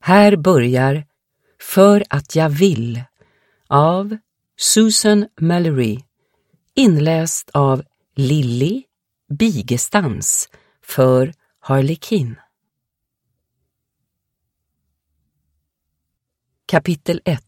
Här börjar För att jag vill av Susan Mallory, inläst av Lilly Bigestans för Harlekin. Kapitel 1.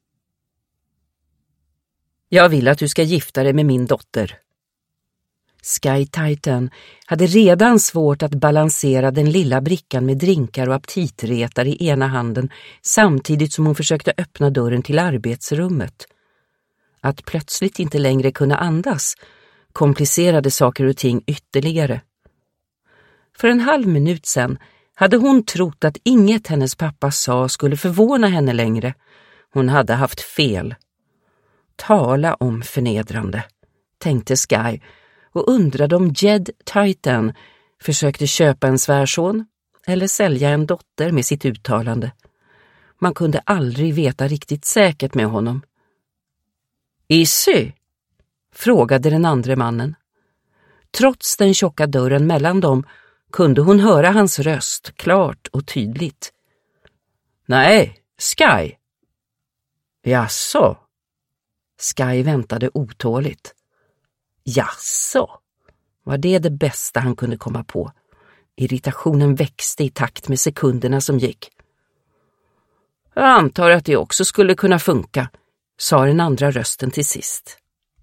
Jag vill att du ska gifta dig med min dotter. Sky Titan hade redan svårt att balansera den lilla brickan med drinkar och aptitretar i ena handen samtidigt som hon försökte öppna dörren till arbetsrummet. Att plötsligt inte längre kunna andas komplicerade saker och ting ytterligare. För en halv minut sedan hade hon trott att inget hennes pappa sa skulle förvåna henne längre. Hon hade haft fel. Tala om förnedrande, tänkte Sky och undrade om Jed Titan försökte köpa en svärson eller sälja en dotter med sitt uttalande. Man kunde aldrig veta riktigt säkert med honom. Issy? Frågade den andra mannen. Trots den tjocka dörren mellan dem kunde hon höra hans röst klart och tydligt. Nej, Sky. Jaså? Sky väntade otåligt. Jaså? Var det bästa han kunde komma på? Irritationen växte i takt med sekunderna som gick. Jag antar att det också skulle kunna funka, sa den andra rösten till sist.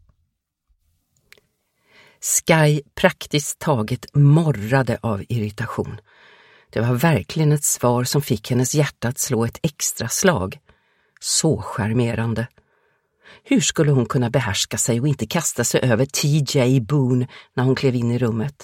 Sky praktiskt taget morrade av irritation. Det var verkligen ett svar som fick hennes hjärta att slå ett extra slag. Så charmerande. Hur skulle hon kunna behärska sig och inte kasta sig över TJ Boone när hon klev in i rummet?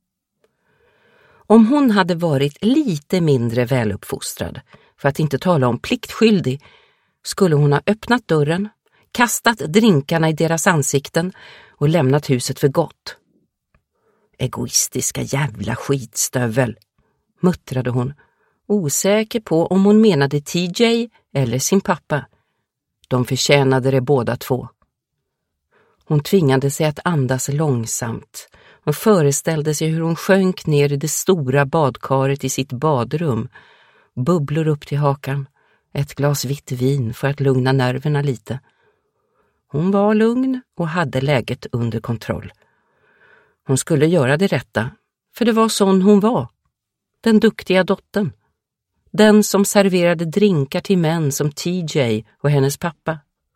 Om hon hade varit lite mindre väluppfostrad, för att inte tala om pliktskyldig, skulle hon ha öppnat dörren, kastat drinkarna i deras ansikten och lämnat huset för gott. Egoistiska jävla skitstövel, muttrade hon, osäker på om hon menade TJ eller sin pappa. De förtjänade det båda två. Hon tvingade sig att andas långsamt och föreställde sig hur hon sjönk ner i det stora badkaret i sitt badrum, bubblor upp till hakan, ett glas vitt vin för att lugna nerverna lite. Hon var lugn och hade läget under kontroll. Hon skulle göra det rätta, för det var sån hon var. Den duktiga dottern. Den som serverade drinkar till män som TJ och hennes pappa.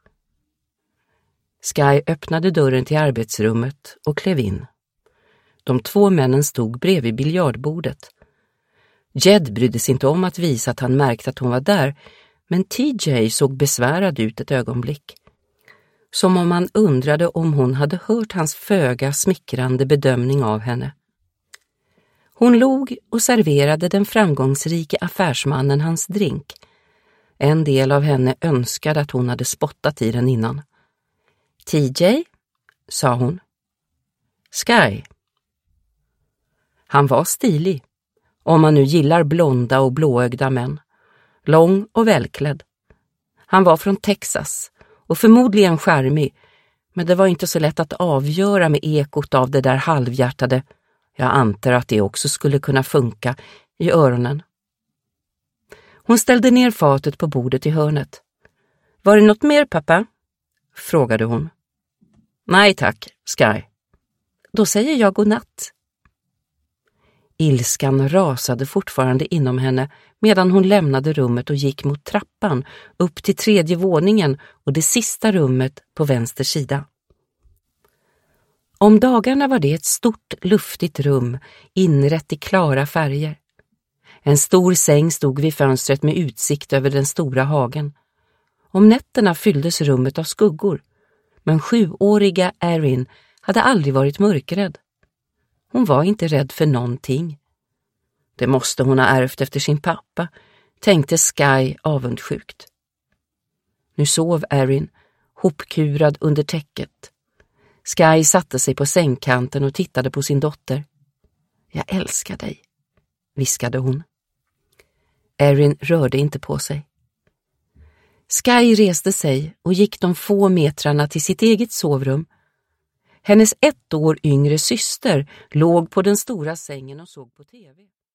Sky öppnade dörren till arbetsrummet och klev in. De två männen stod bredvid biljardbordet. Jed brydde sig inte om att visa att han märkte att hon var där, men TJ såg besvärad ut ett ögonblick. Som om han undrade om hon hade hört hans föga smickrande bedömning av henne. Hon log och serverade den framgångsrike affärsmannen hans drink. En del av henne önskade att hon hade spottat i den innan. TJ, sa hon. Sky. Han var stilig, om man nu gillar blonda och blåögda män. Lång och välklädd. Han var från Texas och förmodligen charmig, men det var inte så lätt att avgöra med ekot av det där halvhjärtade. Jag antar att det också skulle kunna funka i öronen. Hon ställde ner fatet på bordet i hörnet. Var det något mer, pappa? Frågade hon. Nej tack, Sky. Då säger jag godnatt. Ilskan rasade fortfarande inom henne medan hon lämnade rummet och gick mot trappan upp till 3:e våningen och det sista rummet på vänster sida. Om dagarna var det ett stort, luftigt rum, inrätt i klara färger. En stor säng stod vid fönstret med utsikt över den stora hagen. Om nätterna fylldes rummet av skuggor, men 7-åriga Erin hade aldrig varit mörkrädd. Hon var inte rädd för någonting. Det måste hon ha ärvt efter sin pappa, tänkte Sky avundsjukt. Nu sov Erin, hopkurad under täcket. Sky satte sig på sängkanten och tittade på sin dotter. Jag älskar dig, viskade hon. Erin rörde inte på sig. Sky reste sig och gick de få metrarna till sitt eget sovrum. Hennes 1 år yngre syster låg på den stora sängen och såg på TV.